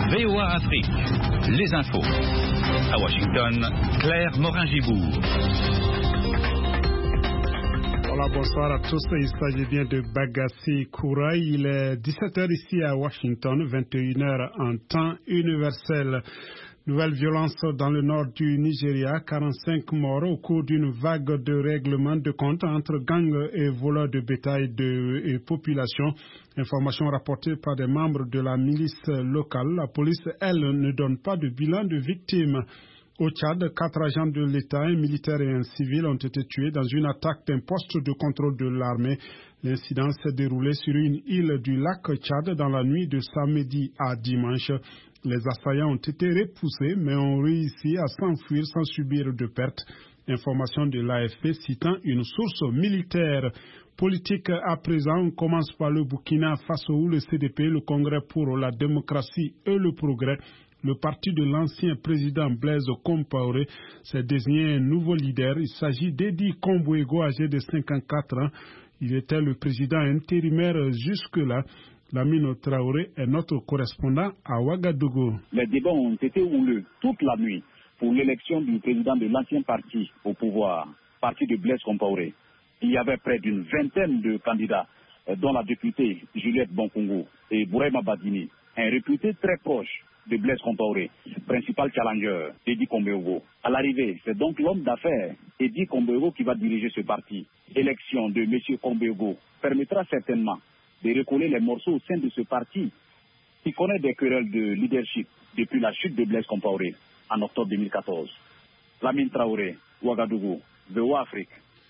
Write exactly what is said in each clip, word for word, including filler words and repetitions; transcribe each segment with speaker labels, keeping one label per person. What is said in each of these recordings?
Speaker 1: V O A Afrique, les infos. À Washington, Claire Morin-Gibourg.
Speaker 2: Voilà, bonsoir à tous. Il s'agit bien de Bagassi Kouraï. Il est dix-sept heures ici à Washington, vingt et une heures en temps universel. Nouvelle violence dans le nord du Nigeria, quarante-cinq morts au cours d'une vague de règlement de compte entre gangs et voleurs de bétail de, et population. Information rapportée par des membres de la milice locale. La police, elle, ne donne pas de bilan de victimes. Au Tchad, quatre agents de l'État, un militaire et un civil, ont été tués dans une attaque d'un poste de contrôle de l'armée. L'incident s'est déroulé sur une île du lac Tchad dans la nuit de samedi à dimanche. Les assaillants ont été repoussés, mais ont réussi à s'enfuir sans subir de pertes. Information de l'A F P citant une source militaire. Politique à présent, on commence par le Burkina Faso où le C D P, le Congrès pour la démocratie et le progrès, le parti de l'ancien président Blaise Compaoré, s'est désigné un nouveau leader. Il s'agit d'Edi Kombouego, âgé de cinquante-quatre ans. Il était le président intérimaire jusque-là. Lamine Traoré est notre correspondant à Ouagadougou.
Speaker 3: Les débats ont été houleux toute la nuit pour l'élection du président de l'ancien parti au pouvoir, parti de Blaise Compaoré. Il y avait près d'une vingtaine de candidats, dont la députée Juliette Bonkongo et Bourema Badini, un réputé très proche de Blaise Compaoré, principal challenger d'Edi Kombouego. À l'arrivée, c'est donc l'homme d'affaires Edi Kombouego qui va diriger ce parti. L'élection de M. Kombouego permettra certainement de recoller les morceaux au sein de ce parti qui connaît des querelles de leadership depuis la chute de Blaise Compaoré en octobre deux mille quatorze. Lamine Traoré, Ouagadougou, V O A Afrique.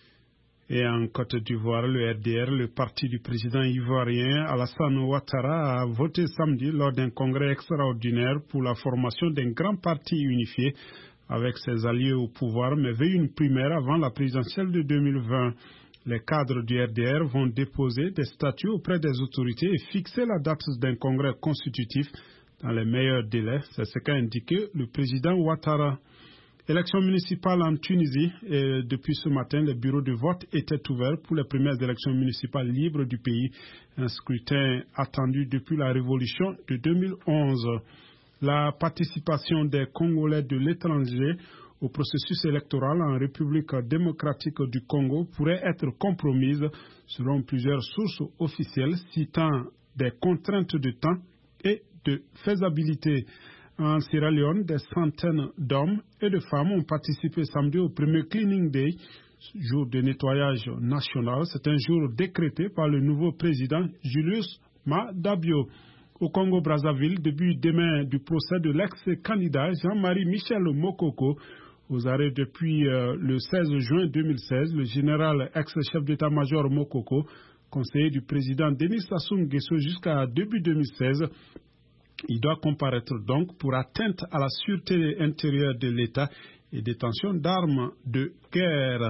Speaker 2: Et en Côte d'Ivoire, le R D R, le parti du président ivoirien Alassane Ouattara, a voté samedi lors d'un congrès extraordinaire pour la formation d'un grand parti unifié avec ses alliés au pouvoir, mais veut une primaire avant la présidentielle de deux mille vingt. Les cadres du R D R vont déposer des statuts auprès des autorités et fixer la date d'un congrès constitutif dans les meilleurs délais. C'est ce qu'a indiqué le président Ouattara. Élections municipales en Tunisie. Et depuis ce matin, les bureaux de vote étaient ouverts pour les premières élections municipales libres du pays. Un scrutin attendu depuis la révolution de deux mille onze. La participation des Congolais de l'étranger au processus électoral en République démocratique du Congo pourrait être compromise selon plusieurs sources officielles citant des contraintes de temps et de faisabilité. En Sierra Leone, des centaines d'hommes et de femmes ont participé samedi au premier Cleaning Day, jour de nettoyage national. C'est un jour décrété par le nouveau président Julius Maada Bio. Au Congo-Brazzaville, début demain du procès de l'ex-candidat Jean-Marie Michel Mokoko. Aux arrêts depuis euh, le seize juin deux mille seize, le général ex-chef d'état-major Mokoko, conseiller du président Denis Sassou Nguesso jusqu'à début deux mille seize, il doit comparaître donc pour atteinte à la sûreté intérieure de l'État et détention d'armes de guerre.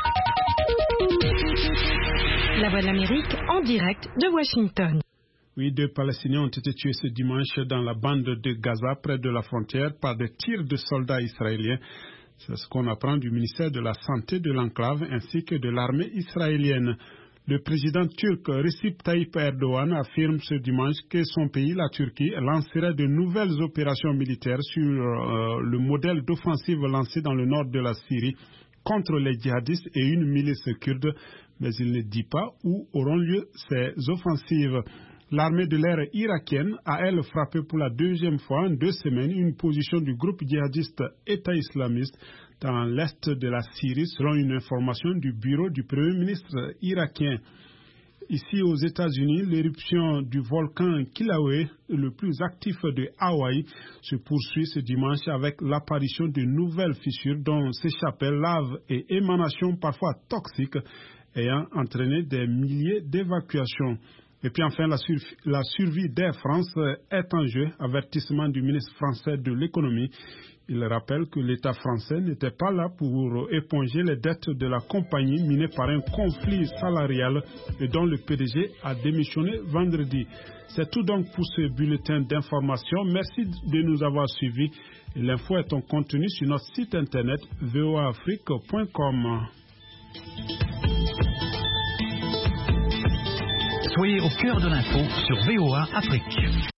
Speaker 4: La Voix de l'Amérique en direct de Washington.
Speaker 2: Oui, deux Palestiniens ont été tués ce dimanche dans la bande de Gaza, près de la frontière, par des tirs de soldats israéliens. C'est ce qu'on apprend du ministère de la Santé de l'enclave ainsi que de l'armée israélienne. Le président turc Recep Tayyip Erdogan affirme ce dimanche que son pays, la Turquie, lancerait de nouvelles opérations militaires sur euh, le modèle d'offensive lancée dans le nord de la Syrie contre les djihadistes et une milice kurde, mais il ne dit pas où auront lieu ces offensives. L'armée de l'air irakienne a, elle, frappé pour la deuxième fois en deux semaines une position du groupe djihadiste État islamiste dans l'est de la Syrie, selon une information du bureau du Premier ministre irakien. Ici aux États-Unis, l'éruption du volcan Kilauea, le plus actif de Hawaï, se poursuit ce dimanche avec l'apparition de nouvelles fissures dont s'échappaient laves et émanations parfois toxiques ayant entraîné des milliers d'évacuations. Et puis enfin, la, sur, la survie d'Air France est en jeu, avertissement du ministre français de l'économie. Il rappelle que l'État français n'était pas là pour éponger les dettes de la compagnie minée par un conflit salarial et dont le P D G a démissionné vendredi. C'est tout donc pour ce bulletin d'information. Merci de nous avoir suivis. L'info est en contenu sur notre site internet v o a afrique point com.
Speaker 1: Soyez au cœur de l'info sur V O A Afrique.